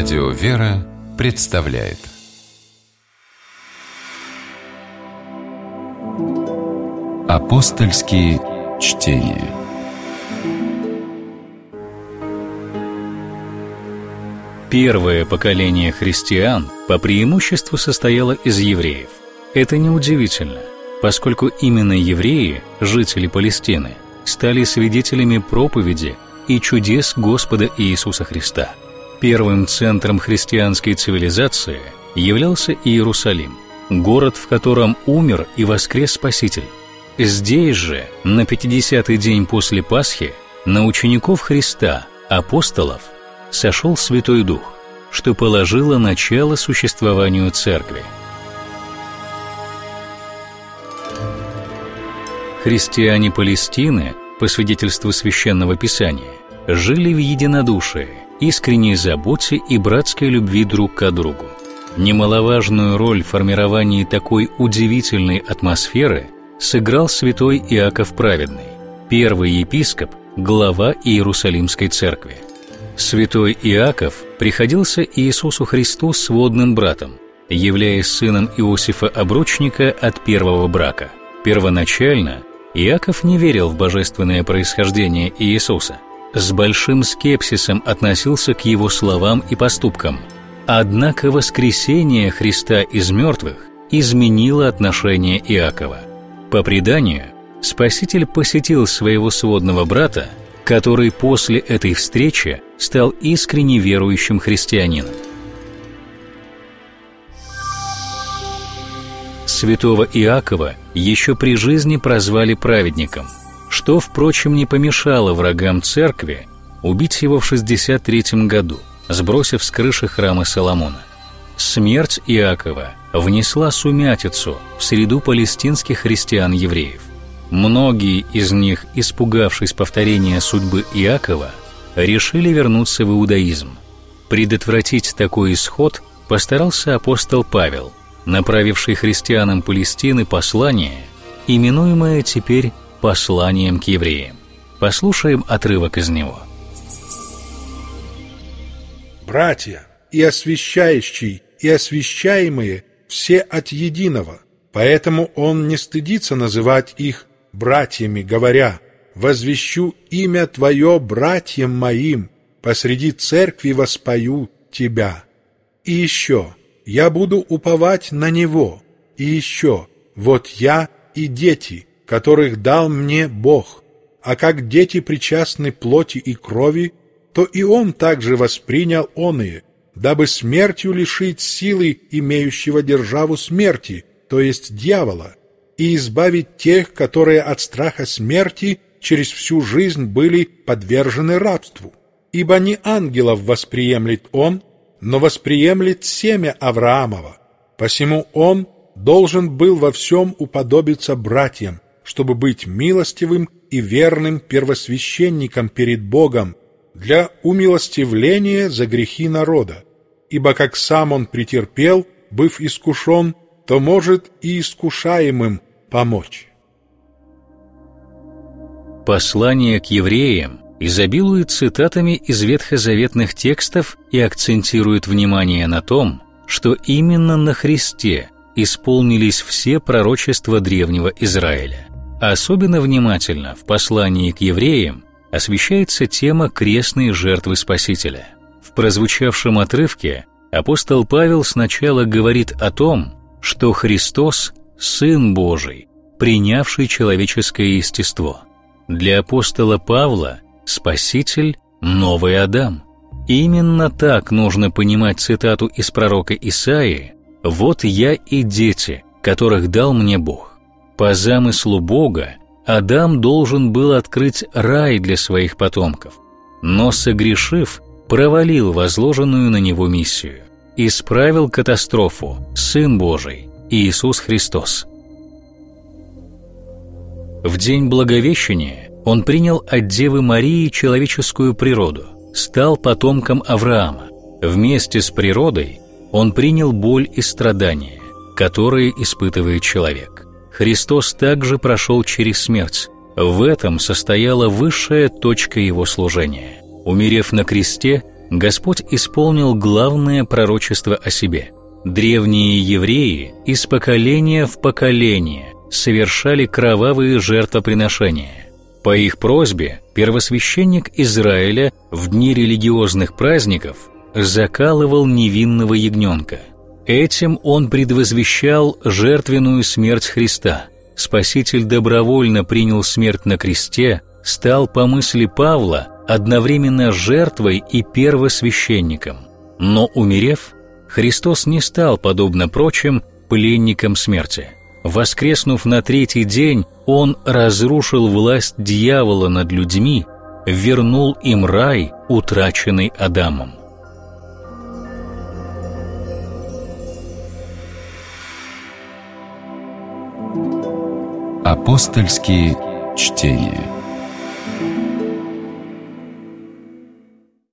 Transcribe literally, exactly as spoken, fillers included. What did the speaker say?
Радио «Вера» представляет Апостольские чтения. Первое поколение христиан по преимуществу состояло из евреев. Это неудивительно, поскольку именно евреи, жители Палестины, стали свидетелями проповеди и чудес Господа Иисуса Христа. Первым центром христианской цивилизации являлся Иерусалим, город, в котором умер и воскрес Спаситель. Здесь же, на пятидесятый день после Пасхи, на учеников Христа, апостолов, сошел Святой Дух, что положило начало существованию Церкви. Христиане Палестины, по свидетельству Священного Писания, жили в единодушии, искренней заботе и братской любви друг к другу. Немаловажную роль в формировании такой удивительной атмосферы сыграл святой Иаков Праведный, первый епископ, глава Иерусалимской церкви. Святой Иаков приходился Иисусу Христу сводным братом, являясь сыном Иосифа Обручника от первого брака. Первоначально Иаков не верил в божественное происхождение Иисуса, с большим скепсисом относился к его словам и поступкам. Однако воскресение Христа из мертвых изменило отношение Иакова. По преданию, Спаситель посетил своего сводного брата, который после этой встречи стал искренне верующим христианином. Святого Иакова еще при жизни прозвали праведником, что, впрочем, не помешало врагам церкви убить его в шестьдесят третьем году, сбросив с крыши храма Соломона. Смерть Иакова внесла сумятицу в среду палестинских христиан-евреев. Многие из них, испугавшись повторения судьбы Иакова, решили вернуться в иудаизм. Предотвратить такой исход постарался апостол Павел, направивший христианам Палестины послание, именуемое теперь посланием к евреям. Послушаем отрывок из него. «Братья, и освящающие, и освящаемые все от единого, поэтому он не стыдится называть их братьями, говоря: возвещу имя Твое братьям моим, посреди церкви воспою Тебя. И еще, я буду уповать на Него, и еще, вот я и дети, которых дал мне Бог, а как дети причастны плоти и крови, то и Он также воспринял оные, дабы смертью лишить силы имеющего державу смерти, то есть дьявола, и избавить тех, которые от страха смерти через всю жизнь были подвержены рабству. Ибо не ангелов восприемлет Он, но восприемлет семя Авраамова. Посему Он должен был во всем уподобиться братьям, чтобы быть милостивым и верным первосвященником перед Богом для умилостивления за грехи народа. Ибо как сам Он претерпел, быв искушен, то может и искушаемым помочь». Послание к евреям изобилует цитатами из ветхозаветных текстов и акцентирует внимание на том, что именно на Христе исполнились все пророчества древнего Израиля. Особенно внимательно в послании к евреям освещается тема крестной жертвы Спасителя. В прозвучавшем отрывке апостол Павел сначала говорит о том, что Христос – Сын Божий, принявший человеческое естество. Для апостола Павла Спаситель – новый Адам. Именно так нужно понимать цитату из пророка Исаии: «Вот я и дети, которых дал мне Бог». По замыслу Бога Адам должен был открыть рай для своих потомков, но, согрешив, провалил возложенную на него миссию. Исправил катастрофу Сын Божий, Иисус Христос. В день Благовещения Он принял от Девы Марии человеческую природу, стал потомком Авраама. Вместе с природой Он принял боль и страдания, которые испытывает человек. Христос также прошел через смерть. В этом состояла высшая точка Его служения. Умерев на кресте, Господь исполнил главное пророчество о себе. Древние евреи из поколения в поколение совершали кровавые жертвоприношения. По их просьбе первосвященник Израиля в дни религиозных праздников закалывал невинного ягненка. Этим он предвозвещал жертвенную смерть Христа. Спаситель добровольно принял смерть на кресте, стал, по мысли Павла, одновременно жертвой и первосвященником. Но, умерев, Христос не стал, подобно прочим, пленником смерти. Воскреснув на третий день, Он разрушил власть дьявола над людьми, вернул им рай, утраченный Адамом. Апостольские чтения.